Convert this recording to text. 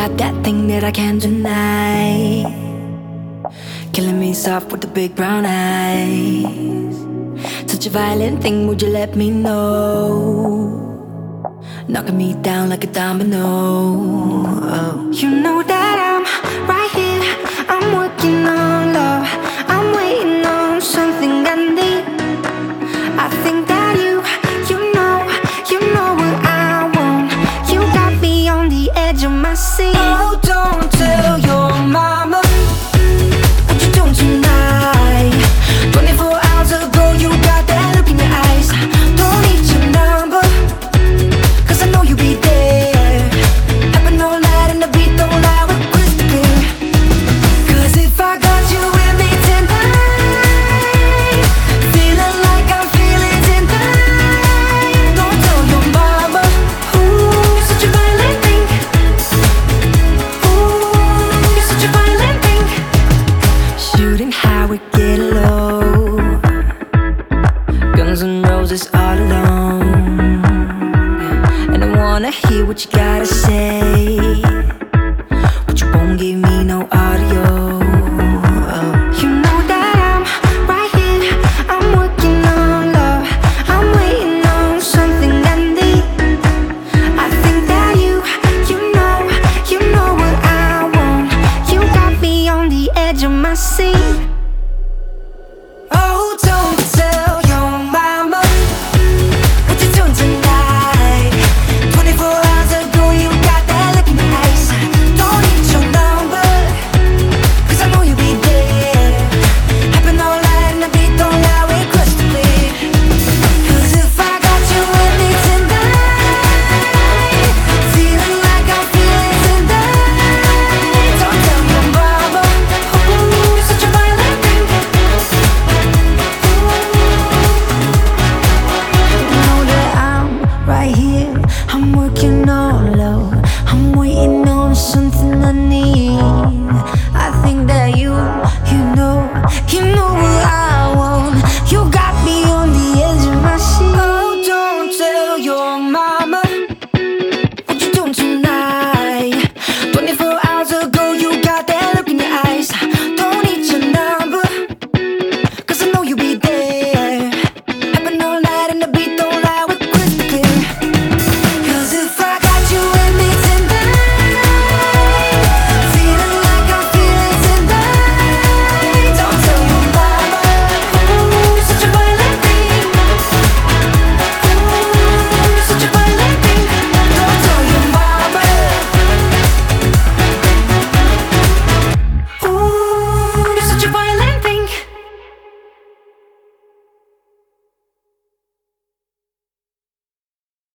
got that thing that I can't deny, killing me soft with the big brown eyes. Such a violent thing, would you let me know? Knocking me down like a domino. Oh. You know that I'm right here, I'm working on love, I'm waiting on something I need.